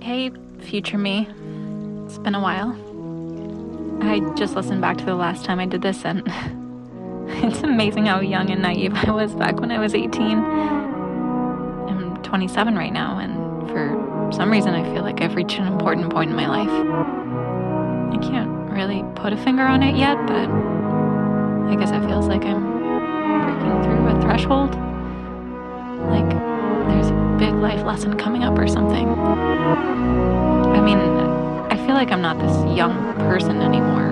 Hey, future me. It's been a while. I just listened back to the last time I did this, and it's amazing how young and naive I was back when I was 18. I'm 27 right now, and for some reason I feel like I've reached an important point in my life. I can't really put a finger on it yet, but I guess it feels like I'm breaking through a threshold. Like there's a big life lesson coming up or something. I mean, I feel like I'm not this young person anymore.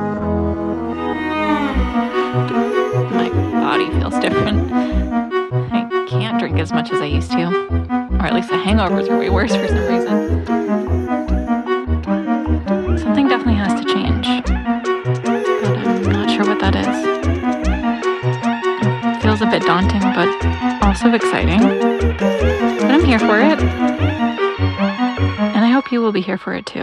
My body feels different. I can't drink as much as I used to. Or at least the hangovers are way worse for some reason. Something definitely has to change. But I'm not sure what that is. It feels a bit daunting, but also exciting. But I'm here for it. And I hope you will be here for it too.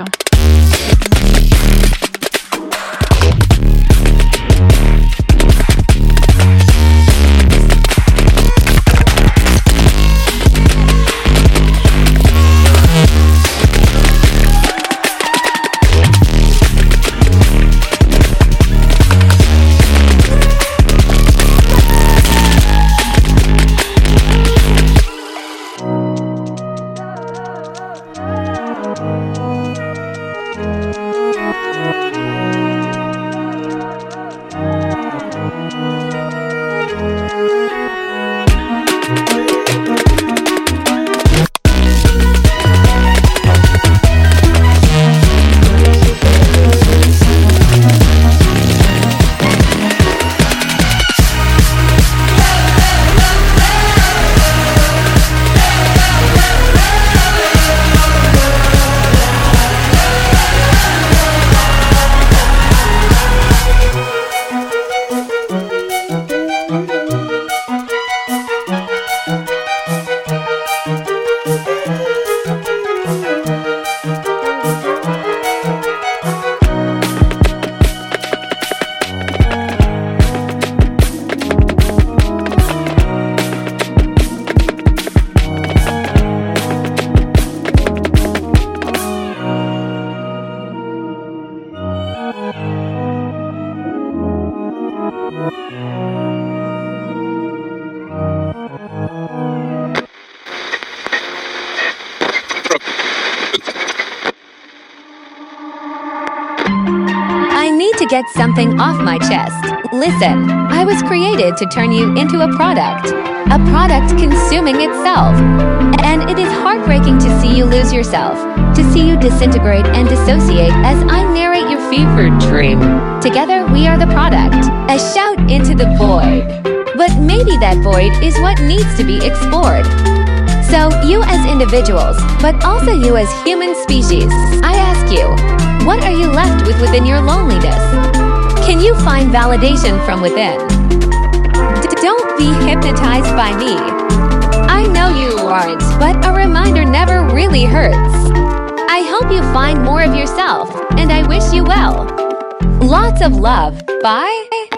I need to get something off my chest. Listen, I was created to turn you into a product consuming itself. And it is heartbreaking to see you lose yourself, to see you disintegrate and dissociate as I narrate your fevered dream. Together, we are the product, a shout into the void. But maybe that void is what needs to be explored. So, you as individuals, but also you as human species, I ask you, what are you left with within your loneliness? Can you find validation from within? Don't be hypnotized by me. I know you aren't, but a reminder never really hurts. I hope you find more of yourself, and I wish you well. Lots of love. Bye.